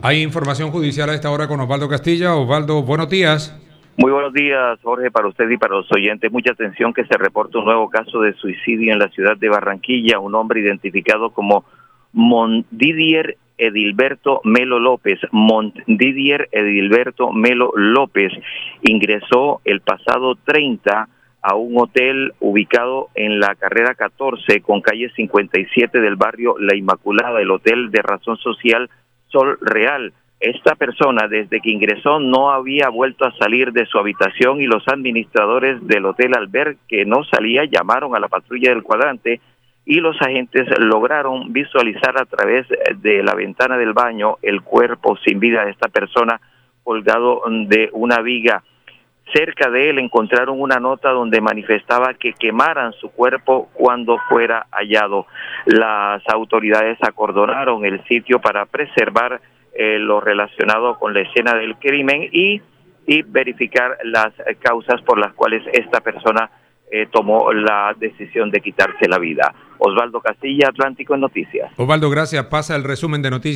Hay información judicial a esta hora con Osvaldo Castilla. Osvaldo, buenos días. Muy buenos días, Jorge, para usted y para los oyentes. Mucha atención que se reporta un nuevo caso de suicidio en la ciudad de Barranquilla. Un hombre identificado como Mondidier Edilberto Melo López. Mondidier Edilberto Melo López ingresó el pasado 30 a un hotel ubicado en la carrera 14 con calle 57 del barrio La Inmaculada, el hotel de razón social Sol Real. Esta persona, desde que ingresó, no había vuelto a salir de su habitación y los administradores del hotel, al ver que no salía, llamaron a la patrulla del cuadrante y los agentes lograron visualizar a través de la ventana del baño el cuerpo sin vida de esta persona colgado de una viga. Cerca de él encontraron una nota donde manifestaba que quemaran su cuerpo cuando fuera hallado. Las autoridades acordonaron el sitio para preservar lo relacionado con la escena del crimen y verificar las causas por las cuales esta persona tomó la decisión de quitarse la vida. Osvaldo Castilla, Atlántico en Noticias. Osvaldo, gracias. Pasa el resumen de noticias.